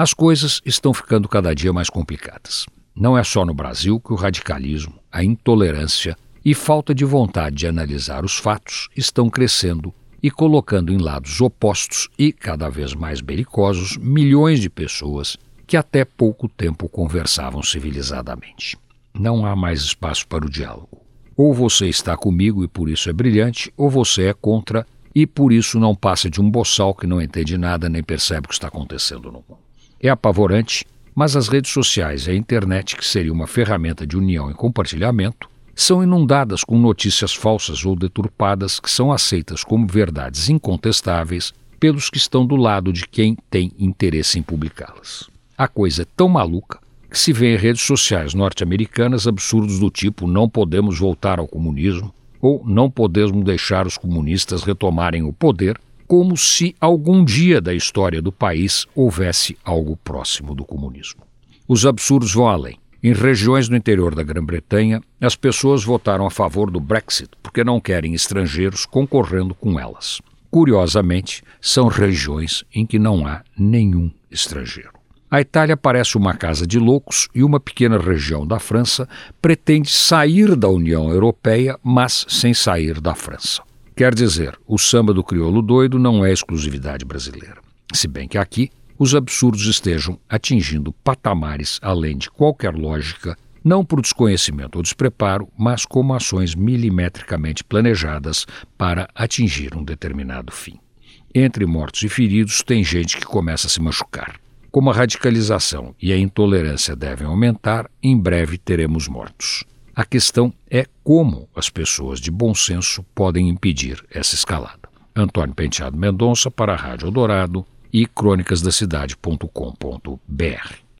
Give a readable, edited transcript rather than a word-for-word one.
As coisas estão ficando cada dia mais complicadas. Não é só no Brasil que o radicalismo, a intolerância e falta de vontade de analisar os fatos estão crescendo e colocando em lados opostos e cada vez mais belicosos milhões de pessoas que até pouco tempo conversavam civilizadamente. Não há mais espaço para o diálogo. Ou você está comigo e por isso é brilhante, ou você é contra e por isso não passa de um boçal que não entende nada nem percebe o que está acontecendo no mundo. É apavorante, mas as redes sociais e a internet, que seria uma ferramenta de união e compartilhamento, são inundadas com notícias falsas ou deturpadas que são aceitas como verdades incontestáveis pelos que estão do lado de quem tem interesse em publicá-las. A coisa é tão maluca que se vê em redes sociais norte-americanas absurdos do tipo "não podemos voltar ao comunismo" ou "não podemos deixar os comunistas retomarem o poder", como se algum dia da história do país houvesse algo próximo do comunismo. Os absurdos vão além. Em regiões do interior da Grã-Bretanha, as pessoas votaram a favor do Brexit porque não querem estrangeiros concorrendo com elas. Curiosamente, são regiões em que não há nenhum estrangeiro. A Itália parece uma casa de loucos e uma pequena região da França pretende sair da União Europeia, mas sem sair da França. Quer dizer, o samba do crioulo doido não é exclusividade brasileira. Se bem que aqui os absurdos estejam atingindo patamares além de qualquer lógica, não por desconhecimento ou despreparo, mas como ações milimetricamente planejadas para atingir um determinado fim. Entre mortos e feridos tem gente que começa a se machucar. Como a radicalização e a intolerância devem aumentar, em breve teremos mortos. A questão é como as pessoas de bom senso podem impedir essa escalada. Antônio Penteado Mendonça para a Rádio Eldorado e crônicasdacidade.com.br.